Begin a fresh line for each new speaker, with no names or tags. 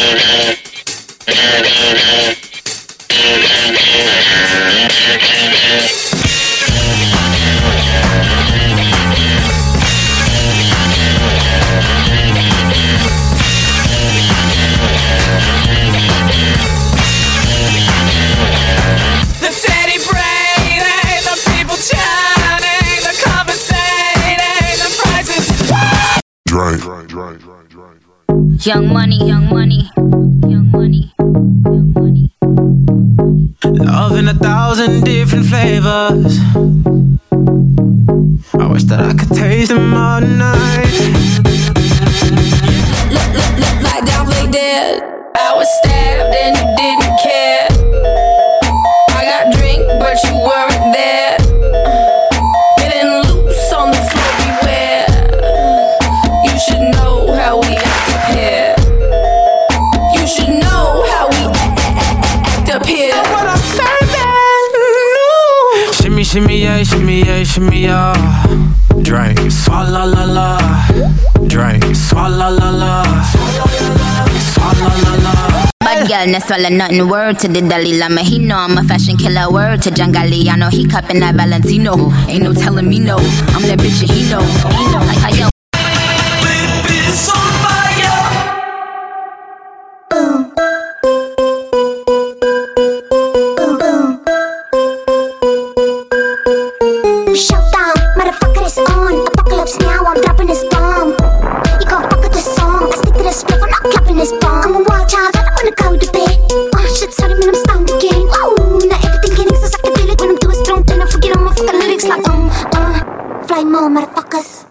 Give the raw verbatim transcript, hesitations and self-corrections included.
Young money, young money, young money, young money.
Love in a thousand different flavors. I wish that I could taste them all night.
Look, look, look, lie down, lay dead. I was stabbed and you didn't care. I got drink, but you weren't there. Getting loose on the floor, beware. You should know how we act up here. You should know how we act up here.
What I'm serving, no. Shimmy, shimmy, yeah, shimmy, yeah, shimmy, yeah. Drink, swalla la la. Drink, swalla la la. Swalla la la.
Bad girl, no swallow nothing. Word to the Dalai Lama, he know I'm a fashion killer. Word to Jangali, I know he cupping that Valentino. Ain't no telling me no, I'm that bitch and he know. He know like I yo.
Baby's on fire.
Boom. Boom, boom. Showdown, motherfucker is on. Apocalypse now, I'm dropping this bomb. You gon' fuck with this song. I stick to this spliff, I'm not clapping this bomb. I'm a wild child, I don't wanna go to bed. Oh shit, sorry man, I'm stoned again. Woo, now everything getting so psychedelic. When I'm doing strong, then I forget all my fucking lyrics like um, uh, fly more motherfuckers.